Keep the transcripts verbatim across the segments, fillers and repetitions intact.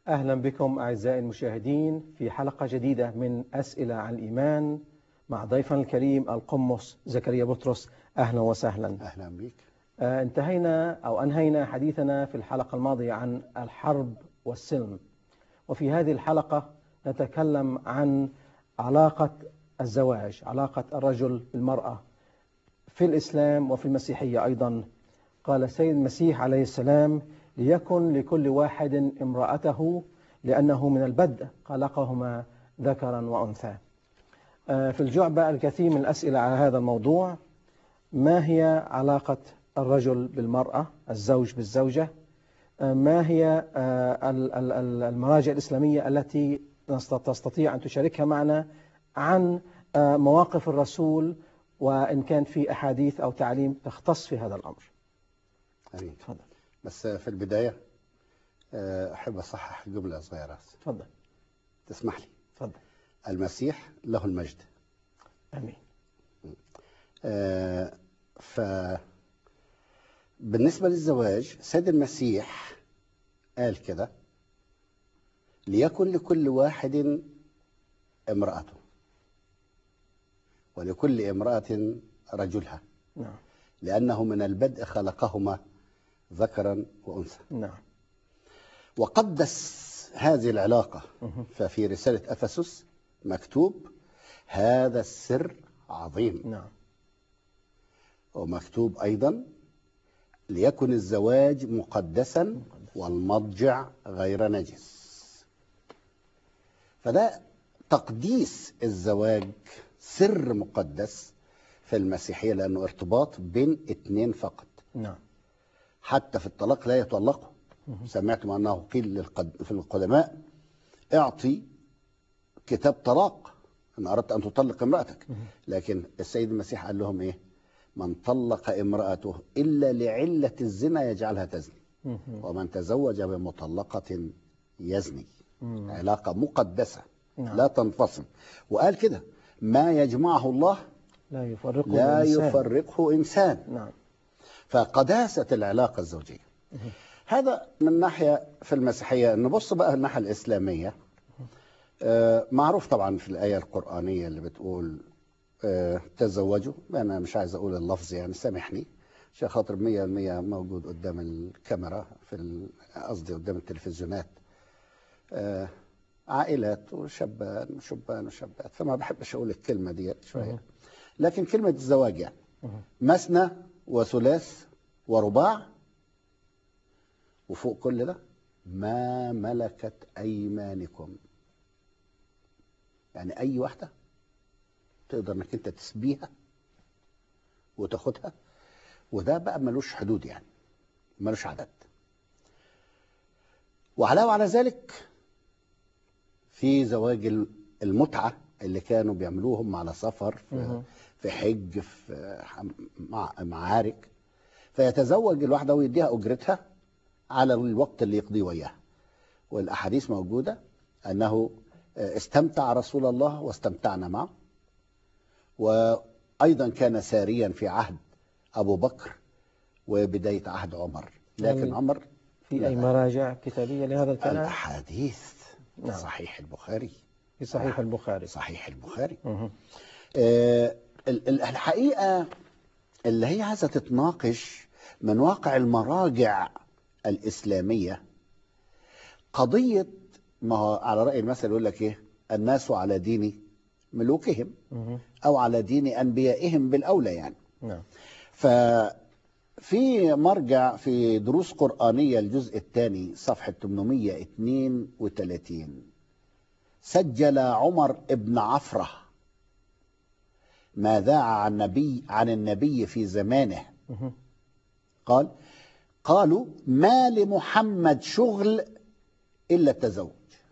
أهلا بكم أعزائي المشاهدين في حلقة جديدة من أسئلة عن الإيمان مع ضيفنا الكريم القمص زكريا بطرس. أهلا وسهلا. أهلا بك. آه انتهينا أو أنهينا حديثنا في الحلقة الماضية عن الحرب والسلم، وفي هذه الحلقة نتكلم عن علاقة الزواج، علاقة الرجل بالمرأة في الإسلام وفي المسيحية أيضا. قال السيد المسيح عليه السلام: ليكن لكل واحد امرأته لأنه من البدء خلقهما ذكرا وأنثى. في الجعبة الكثير من الأسئلة على هذا الموضوع. ما هي علاقة الرجل بالمرأة، الزوج بالزوجة؟ ما هي المراجع الإسلامية التي تستطيع أن تشاركها معنا عن مواقف الرسول، وإن كان في أحاديث أو تعليم تختص في هذا الأمر؟ أمين. تفضل. بس في البداية أحب أصحح جملة صغيرة. تفضل. تسمح لي؟ تفضل. المسيح له المجد. أمين. آه فبالنسبة للزواج، سيد المسيح قال كده: ليكن لكل واحد امرأته ولكل امرأة رجلها. نعم. لأنه من البدء خلقهما ذكرا وأنثى. نعم. وقدس هذه العلاقة. ففي رسالة أفسس مكتوب: هذا السر عظيم. نعم. ومكتوب أيضا: ليكن الزواج مقدسا والمضجع غير نجس. فده تقديس الزواج سر مقدس في المسيحية، لأنه ارتباط بين اتنين فقط. نعم. حتى في الطلاق لا يطلقوا. سمعتم أنه قيل في القدماء: اعطي كتاب طلاق إن أردت أن تطلق امرأتك. لكن السيد المسيح قال لهم إيه؟ من طلق امرأته إلا لعلة الزنا يجعلها تزني، ومن تزوج بمطلقة يزني. علاقة مقدسة. نعم. لا تنفصل. وقال كده: ما يجمعه الله لا يفرقه لا إنسان. يفرقه إنسان. نعم. فقداسة العلاقة الزوجية. هذا من ناحية في المسيحية. نبص بقى الناحية الإسلامية. آه معروف طبعا في الآية القرآنية اللي بتقول آه تزوجوا. أنا مش عايز أقول اللفظ يعني، سامحني عشان خاطر مية المية موجود قدام الكاميرا، في قصدي قدام التلفزيونات. آه عائلات وشبان وشبان وشابات، فما بحبش أقول الكلمة دي شوية. لكن كلمة الزواج يعني مثنى وثلاث ورباع، وفوق كل ده ما ملكت أيمانكم. يعني أي واحدة تقدر انك انت تسبيها وتاخدها، وده بقى ملوش حدود، يعني ملوش عدد. وعلاوة على ذلك في زواج المتعة اللي كانوا بيعملوهم على سفر، في, في حج، في معارك، فيتزوج الواحدة ويديها أجرتها على الوقت اللي يقضيه وياها. والأحاديث موجودة أنه استمتع رسول الله واستمتعنا معه. وأيضا كان ساريا في عهد أبو بكر وبداية عهد عمر. لكن عمر في أي مراجع كتابية لهذا الكلام؟ الأحاديث. نعم. صحيح البخاري. في صحيح البخاري. صحيح البخاري. آه الحقيقة اللي هي عايزة تتناقش من واقع المراجع الإسلامية قضية، ما هو على رأي المثل يقول لك إيه: الناس على دين ملوكهم أو على دين أنبيائهم بالأولى يعني. نعم. ففي مرجع في دروس قرآنية الجزء الثاني صفحة ثمانمائة واثنين وثلاثين سجل عمر ابن عفرة ما ذاع عن النبي عن النبي في زمانه. قال: قالوا ما لمحمد شغل إلا التزوج.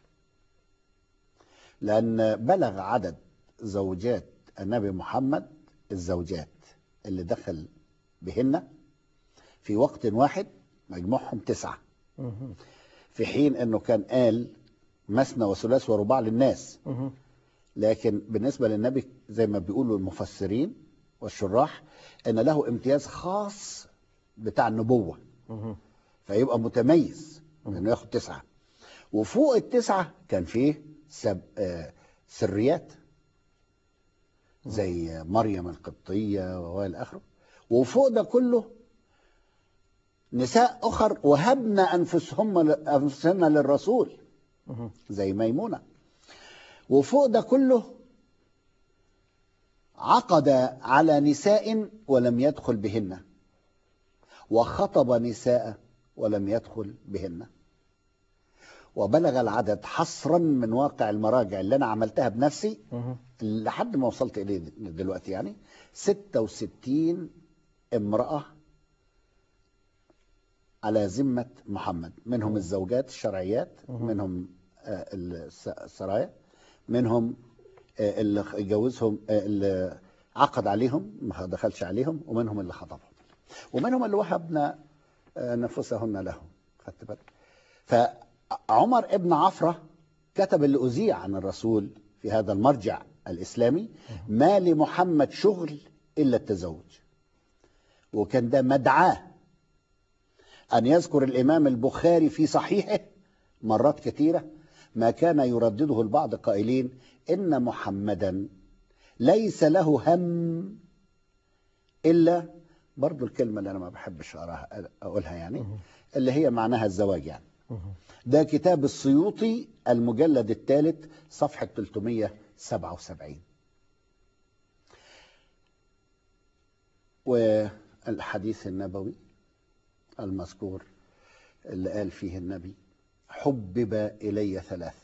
لأن بلغ عدد زوجات النبي محمد، الزوجات اللي دخل بهن في وقت واحد مجموعهم تسعة، في حين أنه كان قال مثنى وثلاث ورباع للناس. لكن بالنسبة للنبي زي ما بيقولوا المفسرين والشراح أن له امتياز خاص بتاع النبوة، فيبقى متميز أنه ياخد تسعة. وفوق التسعة كان فيه سب... آه سريات زي مريم القبطية وإلى آخره. وفوق ده كله نساء أخر وهبن أنفسهم أنفسهن للرسول زي ميمونة. وفوق ده كله عقد على نساء ولم يدخل بهن، وخطب نساء ولم يدخل بهن. وبلغ العدد حصرا من واقع المراجع اللي أنا عملتها بنفسي لحد ما وصلت إليه دلوقتي يعني ستة وستين امرأة على ذمة محمد، منهم الزوجات الشرعيات، منهم السرايا، منهم اللي جوزهم اللي عقد عليهم ما دخلش عليهم، ومنهم اللي خطبهم، ومنهم اللي وهبنا نفسهن لهم. خدت بالك؟ فعمر ابن عفرة كتب اللي أذيع عن الرسول في هذا المرجع الإسلامي: ما لمحمد شغل إلا التزوج. وكان ده مدعاه أن يذكر الإمام البخاري في صحيحه مرات كثيرة ما كان يردده البعض قائلين إن محمدا ليس له هم إلا، برضو الكلمة اللي أنا ما بحبش أقولها يعني، اللي هي معناها الزواج يعني. ده كتاب السيوطي المجلد الثالث صفحة ثلاثمائة وسبعة وسبعين. والحديث النبوي المذكور اللي قال فيه النبي: حبب إلي ثلاث: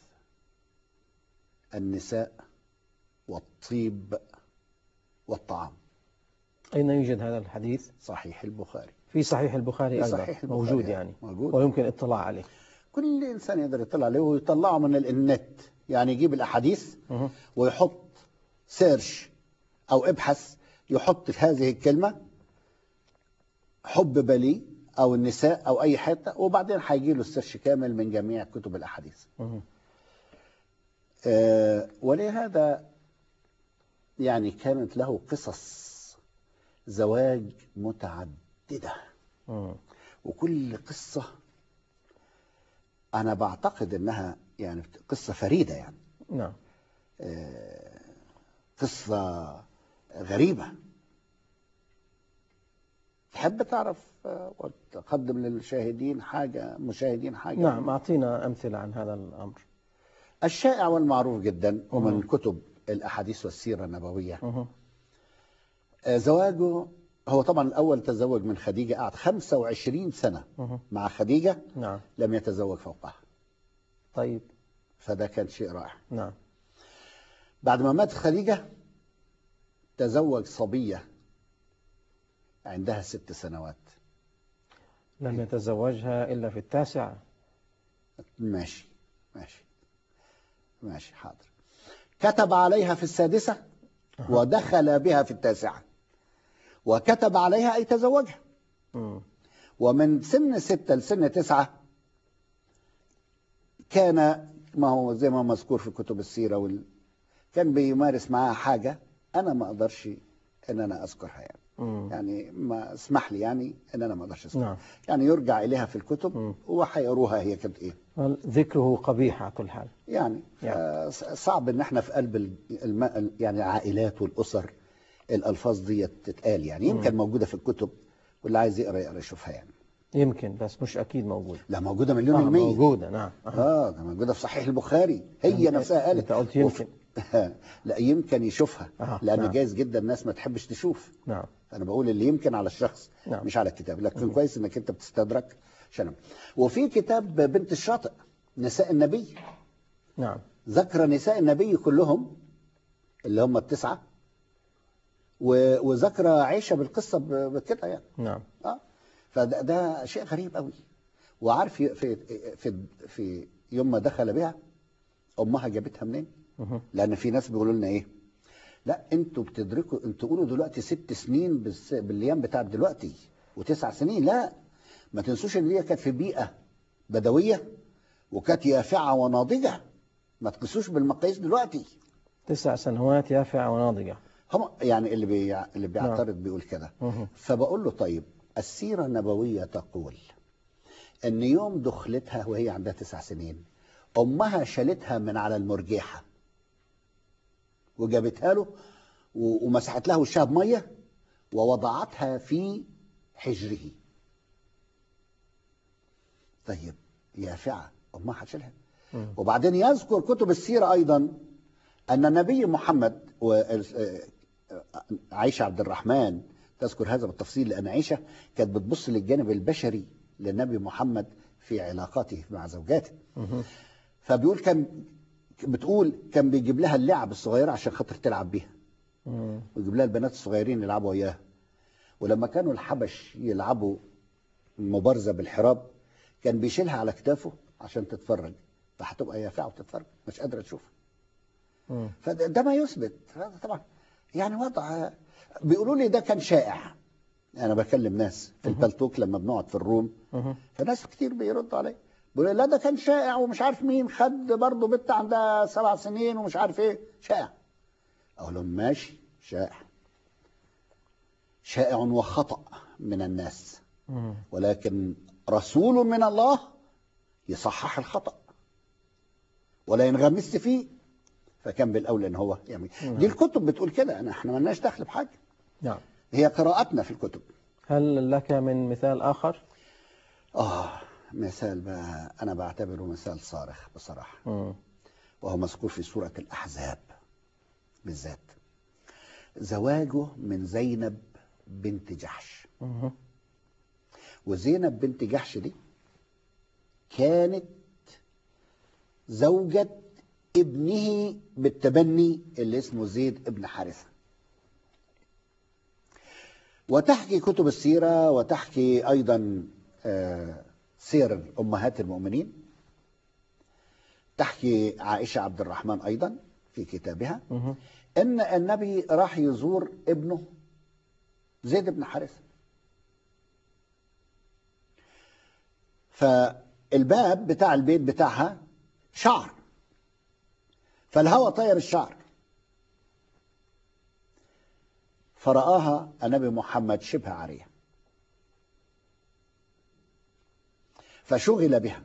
النساء والطيب والطعام. أين يوجد هذا الحديث؟ صحيح البخاري. في صحيح البخاري في أيضا صحيح البخاري موجود يعني موجود. ويمكن الاطلاع عليه. كل إنسان يقدر يطلع عليه ويطلعه من النت، يعني يجيب الأحاديث أه. ويحط سيرش أو ابحث، يحط في هذه الكلمة حبب لي أو النساء أو أي حتة، وبعدين هيجي له السيرش كامل من جميع كتب الأحاديث. أه. آه ولهذا يعني كانت له قصص زواج متعددة. أه. وكل قصة أنا بعتقد أنها يعني قصة فريدة يعني. نعم. آه قصة غريبة. تحب تعرف وتقدم للشاهدين حاجة مشاهدين حاجة؟ نعم، أعطينا أمثلة عن هذا الأمر. الشائع والمعروف جدا ومن أه. كتب الأحاديث والسيرة النبوية أه. زواجه. هو طبعا الأول تزوج من خديجة، قعد خمسة وعشرين سنة أه. مع خديجة. نعم. لم يتزوج فوقها. طيب. فده كان شيء رائع. نعم. بعد ما مات خديجة تزوج صبية عندها ست سنوات. لم يتزوجها إلا في التاسعة. ماشي ماشي ماشي حاضر. كتب عليها في السادسة أه. ودخل بها في التاسعة. وكتب عليها أي تزوجها. م. ومن سن ستة لسن تسعة كان، ما هو زي ما مذكور في كتب السيرة وال... كان بيمارس معها حاجة أنا ما أقدرش إن أنا أذكرها يعني. م. يعني ما اسمح لي يعني إن أنا ما أقدرش أذكرها. نعم. يعني يرجع إليها في الكتب وحيروها هي كانت إيه. ذكره قبيح على كل حال يعني, يعني. صعب إن احنا في قلب الم... يعني العائلات والأسر الألفاظ دي تتقال يعني. يمكن م. موجودة في الكتب واللي عايز يقرأ يقرأ يشوفها يعني. يمكن، بس مش أكيد موجودة. لا موجودة مليون آه المية. موجودة. نعم. آه ده موجودة في صحيح البخاري. هي يعني نفسها قالت. أنت قلت يمكن. لا يمكن يشوفها. آه. لأن نعم. جايز جدا الناس ما تحبش تشوف. نعم. أنا بقول اللي يمكن على الشخص. نعم. مش على الكتاب. لكن م. كويس إنك أنت بتستدرك عشان. وفي كتاب بنت الشاطئ نساء النبي. نعم. ذكر نساء النبي كلهم اللي هم التسعة، وذكر عائشة بالقصة بكده يعني. نعم. آه. فده ده شيء غريب قوي. وعارف في في في في يوم ما دخل بها امها جابتها منين؟ لان في ناس بيقولوا لنا ايه؟ لا انتوا بتدركوا، انتوا تقولوا دلوقتي ست سنين بالايام بتاعت دلوقتي وتسع سنين. لا ما تنسوش ان هي كانت في بيئه بدويه وكانت يافعه وناضجه. ما تقيسوش بالمقاييس دلوقتي. تسع سنوات يافعه وناضجه. هم يعني اللي بي اللي بيعترض بيقول كده. فبقول له طيب السيرة النبوية تقول ان يوم دخلتها وهي عندها تسع سنين أمها شالتها من على المرجيحة وجابتها له ومسحت له وشها بمية ووضعتها في حجره. طيب يافعة أمها هتشيلها. وبعدين يذكر كتب السيرة أيضا أن النبي محمد وعائشة عبد الرحمن تذكر هذا بالتفصيل، لأن عائشة كانت بتبص للجانب البشري للنبي محمد في علاقاته مع زوجاته. فبيقول كان بتقول كان بيجيب لها اللعب الصغيرة عشان خاطر تلعب بيها، ويجيب لها البنات الصغيرين يلعبوا وياها. ولما كانوا الحبش يلعبوا مبارزة بالحراب كان بيشيلها على كتافه عشان تتفرج، فهتبقى يافعة وتتفرج مش قادرة تشوف. فده ما يثبت هذا طبعا يعني وضع. بيقولوا لي ده كان شائع. انا بكلم ناس في البلتوك لما بنقعد في الروم، فناس كتير بيردوا علي بيقولوا لا ده كان شائع ومش عارف مين خد برضه بنت عندها سبع سنين ومش عارف ايه شائع. اقول لهم ماشي شائع شائع وخطأ من الناس، ولكن رسول من الله يصحح الخطأ ولا ينغمس فيه، فكان بالاولى ان هو يعني دي الكتب بتقول كده. انا احنا مالناش دخل بحاجه. نعم. هي قراءتنا في الكتب. هل لك من مثال آخر؟ اه مثال بقى انا بعتبره مثال صارخ بصراحه. مم. وهو مذكور في سوره الاحزاب بالذات، زواجه من زينب بنت جحش. مم. وزينب بنت جحش دي كانت زوجة ابنه بالتبني اللي اسمه زيد ابن حارثة. وتحكي كتب السيرة وتحكي أيضا سير أمهات المؤمنين، تحكي عائشة عبد الرحمن أيضا في كتابها إن النبي راح يزور ابنه زيد بن حارثة، فالباب بتاع البيت بتاعها شعر، فالهوى طير الشعر، فرآها النبي محمد شبه عارية فشغل بها.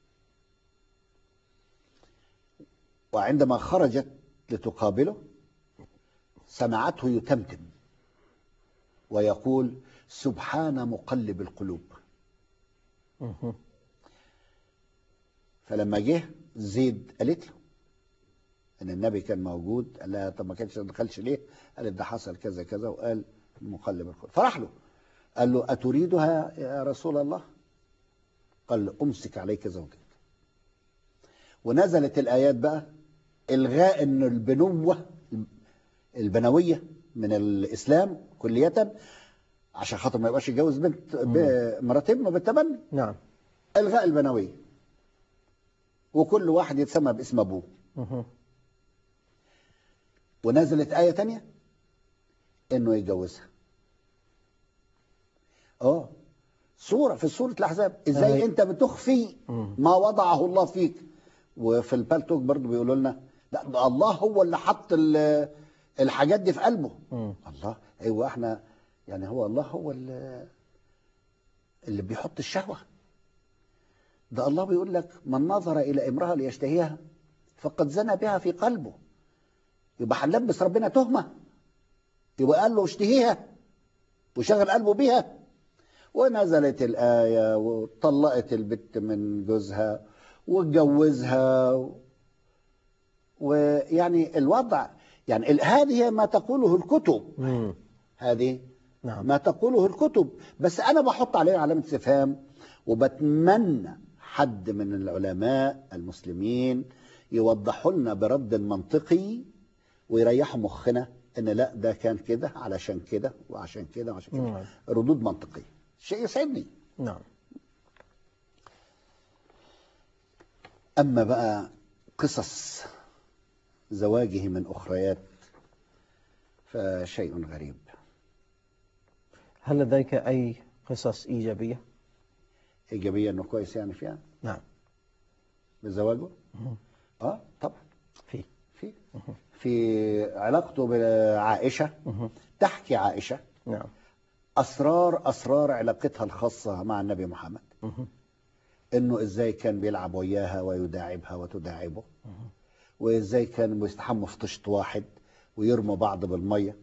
وعندما خرجت لتقابله سمعته يتمتم ويقول سبحان مقلب القلوب. فلما جه زيد قالت له ان النبي كان موجود، قال لها طب ما كانش دخلش ليه؟ قالت ده حصل كذا كذا، وقال مقلب القلوب. فرح له قال له اتريدها يا رسول الله؟ قال له امسك عليك زوجك. ونزلت الايات بقى الغاء ان البنوه البنويه من الاسلام كليه عشان خاطر ما يبقاش يتجوز بنت مرات ابنه بالتبني. نعم. الغاء البنويه وكل واحد يتسمى باسم ابوه. ونزلت آية تانية انه يتجوزها. اه سورة في سورة الأحزاب ازاي انت بتخفي ما وضعه الله فيك. وفي البالتوك برضو بيقولوا لنا لا ده الله هو اللي حط الحاجات دي في قلبه. م. الله ايوه احنا يعني هو الله هو اللي, اللي بيحط الشهوة. ده الله بيقول لك من نظر إلى امرأة ليشتهيها فقد زنى بها في قلبه. يبقى هنلبس ربنا تهمة؟ يبقى قال له اشتهيها وشغل قلبه بيها. ونزلت الآية وطلقت البت من جوزها واتجوزها. ويعني الوضع يعني هذه ما تقوله الكتب. مم. هذه نعم. ما تقوله الكتب، بس أنا بحط عليه علامة استفهام. وبتمنى حد من العلماء المسلمين يوضحوا لنا برد منطقي ويريحوا مخنا ان لا ده كان كده علشان كده وعشان كده وعشان كده. نعم. ردود منطقية شيء يسعدني. نعم. اما بقى قصص زواجه من اخريات فشيء غريب. هل لديك اي قصص ايجابية؟ ايجابية انه كويس يعني فيها؟ نعم. بزواجه؟ اه طبعا في في في علاقته بعائشة. تحكي عائشة نعم أسرار أسرار علاقتها الخاصة مع النبي محمد. انه ازاي كان بيلعب وياها ويداعبها وتداعبه، وازاي كانوا بيستحموا في طشت واحد ويرموا بعض بالميه.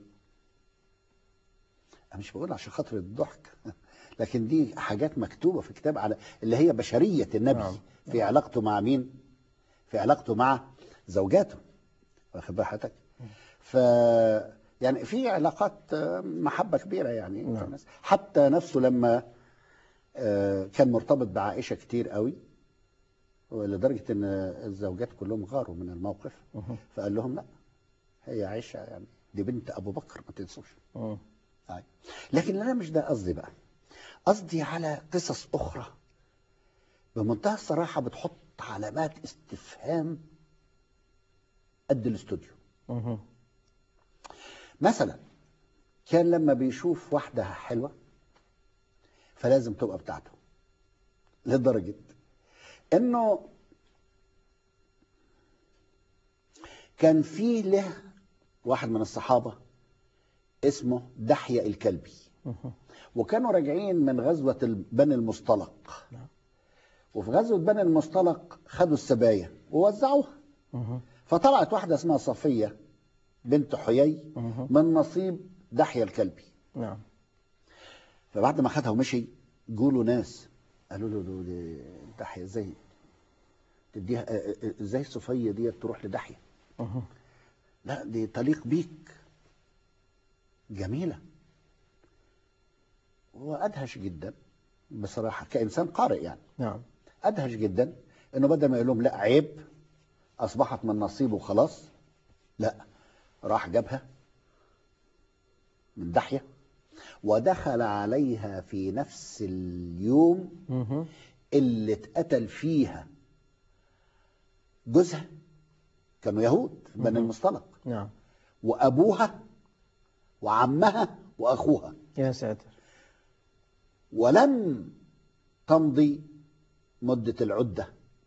انا مش بقول عشان خاطر الضحك لكن دي حاجات مكتوبه في كتاب على اللي هي بشريه النبي. نعم. في علاقته مع مين؟ في علاقته مع زوجاته، واخد بال حضرتك؟ ف يعني في علاقات محبه كبيره يعني. نعم. الناس حتى نفسه لما كان مرتبط بعائشه كتير قوي، ولدرجه ان الزوجات كلهم غاروا من الموقف، فقال لهم لا، هي عائشه يعني دي بنت ابو بكر ما تنسوش. طيب. لكن انا مش ده قصدي بقى، قصدي على قصص اخرى بمنتهى الصراحه بتحط علامات استفهام قد الاستوديو. مثلا كان لما بيشوف واحده حلوه فلازم تبقى بتاعته، لدرجه انه كان في له واحد من الصحابه اسمه دحية الكلبي، وكانوا راجعين من غزوه بني المصطلق، وفي غزوه بني المصطلق خدوا السبايا ووزعوها، فطلعت واحده اسمها صفيه بنت حيي من نصيب دحية الكلبي. نعم. فبعد ما خدها ومشي جوله ناس قالوا له دي دحية ازاي تديها، ازاي الصفيه دي تروح لدحية؟ لا دي تليق بيك، جميله. هو ادهش جدا بصراحه كانسان قارئ يعني. نعم. ادهش جدا انه بدل ما يقول لهم لا عيب اصبحت من نصيبه وخلاص، لا راح جابها من دحية ودخل عليها في نفس اليوم اللي اتقتل فيها جوزها، كانوا يهود بني المصطلق. نعم. وابوها وعمها واخوها. يا ساتر. ولم تمضي مدة العدة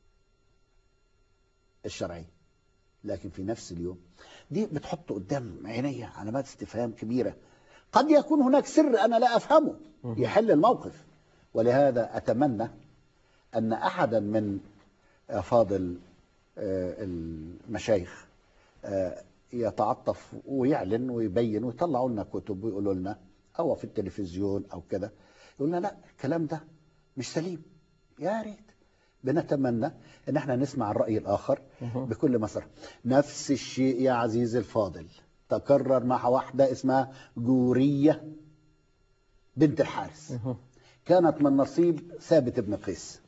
الشرعية، لكن في نفس اليوم. دي بتحط قدام عيني علامات استفهام كبيرة، قد يكون هناك سر أنا لا أفهمه يحل الموقف. ولهذا أتمنى أن أحدا من أفاضل المشايخ يتعطف ويعلن ويبين ويطلعوا لنا كتب ويقولوا لنا، أو في التلفزيون أو كده، يقول لنا لا الكلام ده مش سليم. يا ريت بنتمنى ان احنا نسمع الرأي الآخر بكل مسار. نفس الشيء يا عزيزي الفاضل تكرر مع واحدة اسمها جورية بنت الحارث، كانت من نصيب ثابت بن قيس،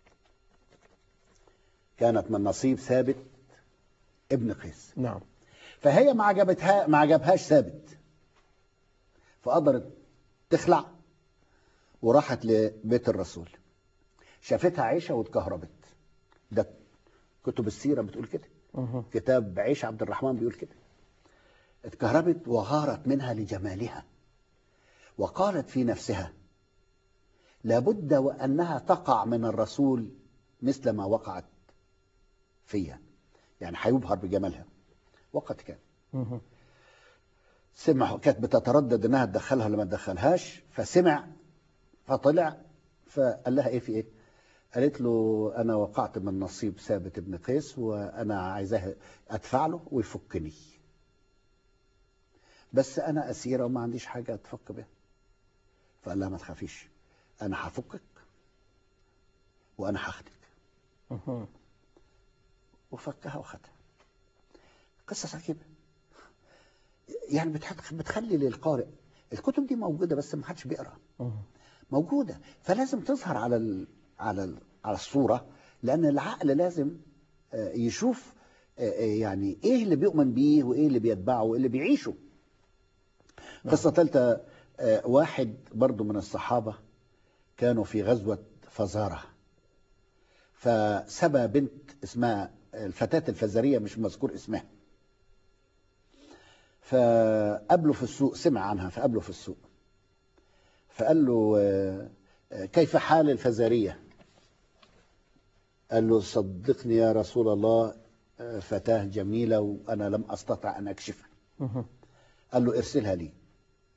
كانت من نصيب ثابت ابن قيس. نعم. فهي ما عجبتها ما عجبهاش ثابت، فقدرت تخلع وراحت لبيت الرسول، شافتها عائشة واتكهربت. ده كتب السيرة بتقول كده، كتاب عيش عبد الرحمن بيقول كده. اتكهربت وغارت منها لجمالها، وقالت في نفسها لابد وأنها تقع من الرسول مثل ما وقعت فيها، يعني هيبهر بجمالها. وقد كان. سمع، كانت بتتردد انها تدخلها ولا ما تدخلهاش، فسمع فطلع فقال لها ايه في ايه؟ قالت له انا وقعت من نصيب ثابت بن قيس وانا عايزاه ادفع له ويفكني، بس انا اسيره وما عنديش حاجه اتفك بها. فقال لها ما تخافيش، انا هفكك وانا هاخدك. وفكها وخدها. قصه عجيبه يعني، بتخلي للقارئ الكتب دي موجوده بس ما حدش بيقرا، موجوده، فلازم تظهر على ال على ال على الصوره، لان العقل لازم يشوف يعني ايه اللي بيؤمن بيه وايه اللي بيتبعه وايه اللي بيعيشه. قصه ثالثه، واحد برضو من الصحابه كانوا في غزوه فزاره، فسبى بنت اسمها الفتاه الفزاريه مش مذكور اسمها، فقابله في السوق، سمع عنها فقابله في السوق، فقال له كيف حال الفزارية؟ قال له صدقني يا رسول الله فتاة جميلة وأنا لم أستطع أن أكشفها. قال له ارسلها لي.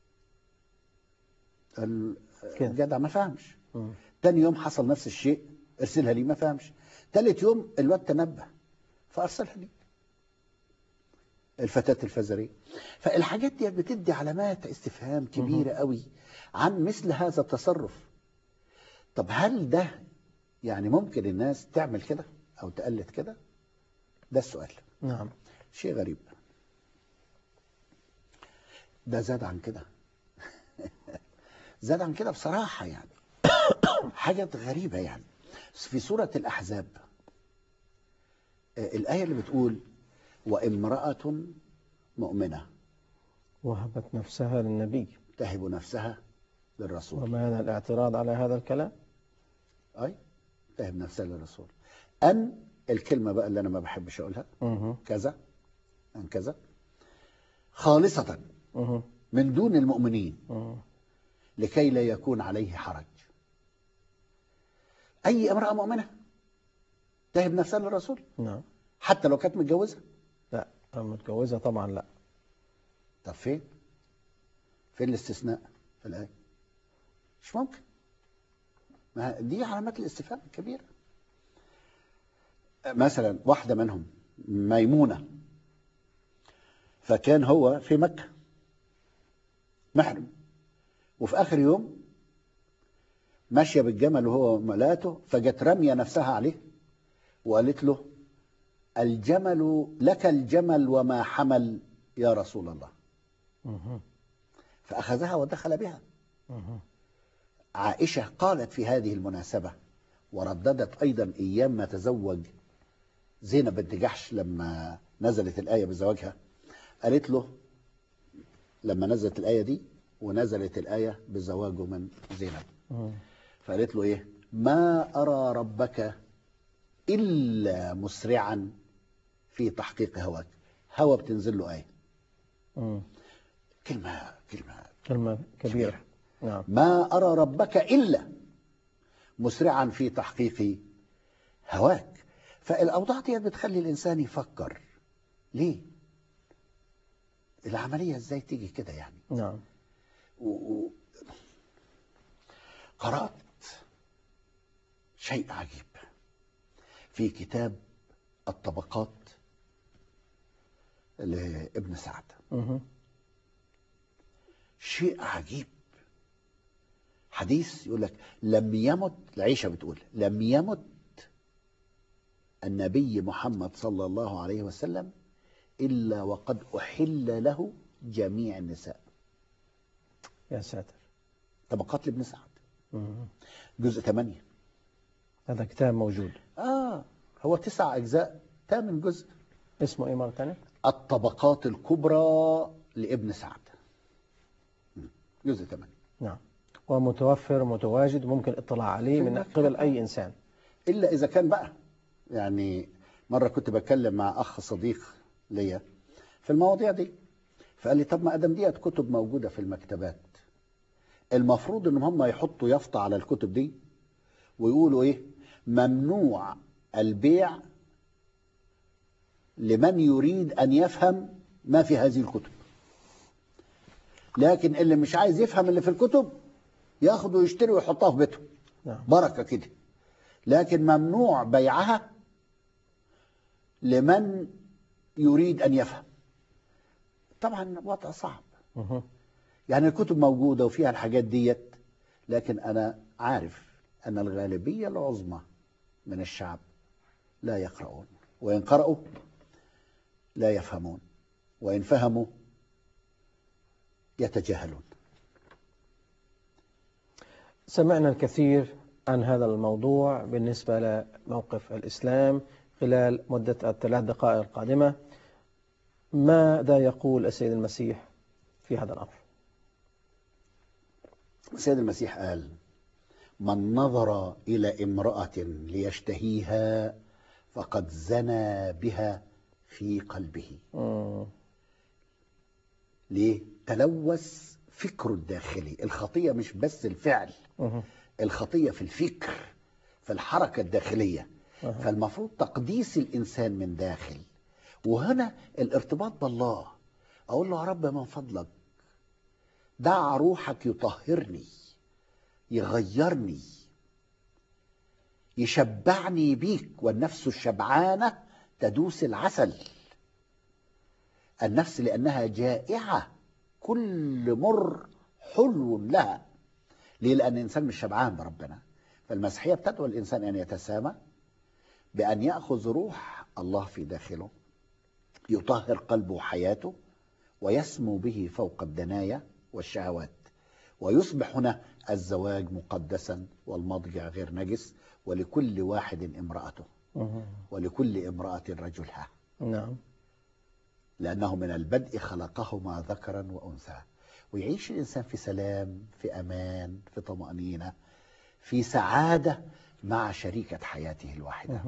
قال جدع ما فهمش. تاني يوم حصل نفس الشيء ارسلها لي، ما فهمش. ثالث يوم الواد تنبه فارسلها لي، الفتاة الفزرية. فالحاجات دي بتدي علامات استفهام كبيرة قوي عن مثل هذا التصرف. طب هل ده يعني ممكن الناس تعمل كده او تقلد كده؟ ده السؤال. نعم. شيء غريب. ده زاد عن كده زاد عن كده بصراحة يعني. حاجة غريبة يعني. في سورة الأحزاب الآية اللي بتقول وامرأة مؤمنة وهبت نفسها للنبي تهب نفسها للرسول. وما هذا الاعتراض على هذا الكلام؟ أي تهب نفسها للرسول. أن الكلمة بقى اللي أنا ما بحبش أقولها، مه. كذا أن كذا، خالصة مه. من دون المؤمنين مه. لكي لا يكون عليه حرج. أي امرأة مؤمنة تهب نفسها للرسول؟ نعم. حتى لو كانت متجوزة؟ لا، متجوزة طبعا لا. طب فين فين الاستثناء في الآية؟ مش ممكن. ما دي علامات الاستفهام الكبيرة. مثلا واحدة منهم ميمونة، فكان هو في مكة محرم، وفي آخر يوم ماشية بالجمل وهو وملاته، فجت رمية نفسها عليه وقالت له الجمل لك الجمل وما حمل يا رسول الله. مه. فأخذها ودخل بها. مه. عائشة قالت في هذه المناسبة، ورددت أيضا أيام ما تزوج زينب بنت جحش لما نزلت الآية بزواجها، قالت له لما نزلت الآية دي ونزلت الآية بزواجه من زينب، مه. فقالت له إيه؟ ما أرى ربك إلا مسرعا في تحقيق هواك. هوى بتنزل له آية. مه. كلمة كلمة كلمة كبيرة. كبيرة. نعم. ما أرى ربك إلا مسرعا في تحقيق هواك. فالأوضاع دي بتخلي الإنسان يفكر ليه العملية ازاي تيجي كده يعني. نعم. و... و... قرأت شيء عجيب في كتاب الطبقات لابن سعد. مه. شيء عجيب. حديث يقول لك لم يمت، العيشة بتقول لم يمت النبي محمد صلى الله عليه وسلم إلا وقد أحل له جميع النساء. يا ساتر. طبقات لابن سعد، مه. جزء ثمانية. هذا كتاب موجود. آه هو تسع أجزاء، ثامن جزء. اسمه ايه مرة ثانية؟ الطبقات الكبرى لابن سعد، جزء ثمانية. نعم. ومتوفر متواجد ممكن الاطلاع عليه من قبل أي إنسان، إلا إذا كان بقى يعني. مرة كنت بتكلم مع أخ صديق ليا في المواضيع دي، فقال لي طب ما أدم ديت كتب موجودة في المكتبات، المفروض إن هم يحطوا يافطة على الكتب دي ويقولوا إيه؟ ممنوع البيع لمن يريد أن يفهم ما في هذه الكتب، لكن اللي مش عايز يفهم اللي في الكتب ياخد ويشتري ويحطها في بيته. نعم. بركة كده. لكن ممنوع بيعها لمن يريد أن يفهم. طبعا وضع صعب. مه. يعني الكتب موجودة وفيها الحاجات ديت، لكن أنا عارف أن الغالبية العظمى من الشعب لا يقرؤون، وإن قرأوا لا يفهمون، وإن فهموا يتجاهلون. سمعنا الكثير عن هذا الموضوع بالنسبة لموقف الإسلام خلال مدة الثلاث دقائق القادمة. ماذا يقول السيد المسيح في هذا الأمر؟ السيد المسيح قال من نظر إلى امرأة ليشتهيها فقد زنى بها في قلبه. مم. ليه؟ تلوث فكره الداخلي. الخطية مش بس الفعل، مه. الخطية في الفكر، في الحركة الداخلية. أه. فالمفروض تقديس الإنسان من داخل، وهنا الارتباط بالله. أقول له يا رب من فضلك دع روحك يطهرني، يغيرني، يشبعني بيك، والنفس الشبعانة تدوس العسل. النفس لأنها جائعة، كل مر حلو لها. ليه؟ لأن الإنسان مش شبعان بربنا. فالمسيحية بتدعو الإنسان أن يتسامى بأن يأخذ روح الله في داخله، يطهر قلبه وحياته، ويسمو به فوق الدنايا والشهوات، ويصبح هنا الزواج مقدسا والمضجع غير نجس، ولكل واحد امرأته ولكل امرأة رجلها. نعم. لأنه من البدء خلقهما ذكرا وأنثى. ويعيش الإنسان في سلام، في أمان، في طمأنينة، في سعادة مع شريكة حياته الواحدة.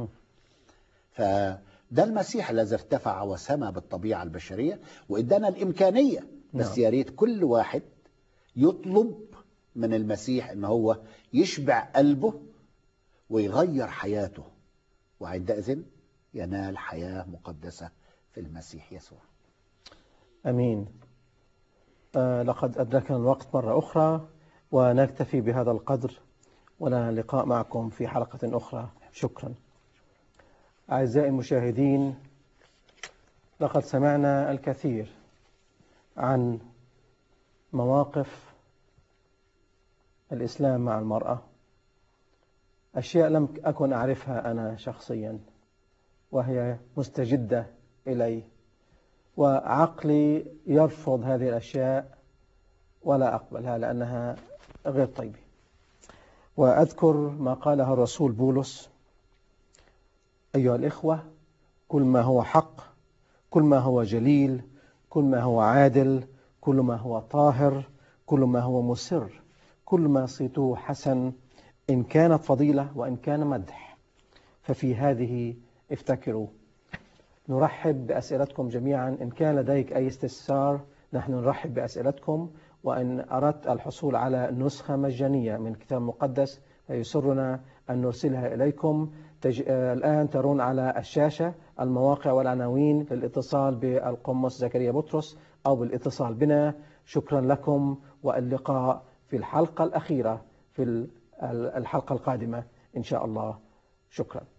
فده المسيح الذي ارتفع وسمى بالطبيعة البشرية وإدانا الإمكانية. بس يا ريت كل واحد يطلب من المسيح إن هو يشبع قلبه ويغير حياته، وعندئذ ينال حياة مقدسة في المسيح يسوع. أمين. آه لقد أدركنا الوقت مرة أخرى، ونكتفي بهذا القدر، ولنا لقاء معكم في حلقة أخرى. شكرا. أعزائي المشاهدين، لقد سمعنا الكثير عن مواقف الإسلام مع المرأة، أشياء لم أكن أعرفها أنا شخصيا وهي مستجدة إلي، وعقلي يرفض هذه الأشياء ولا أقبلها لأنها غير طيبة. وأذكر ما قاله الرسول بولس: أيها الإخوة، كل ما هو حق، كل ما هو جليل، كل ما هو عادل، كل ما هو طاهر، كل ما هو مسر، كل ما صيته حسن، إن كانت فضيلة وإن كان مدح، ففي هذه افتكروا. نرحب بأسئلتكم جميعا. إن كان لديك أي استفسار نحن نرحب بأسئلتكم، وإن أردت الحصول على نسخة مجانية من الكتاب المقدس فيسرنا أن نرسلها إليكم. تج... الآن ترون على الشاشة المواقع والعناوين للاتصال بالقمص زكريا بطرس أو بالاتصال بنا. شكرا لكم، واللقاء في الحلقة الأخيرة في الحلقة القادمة إن شاء الله. شكرا.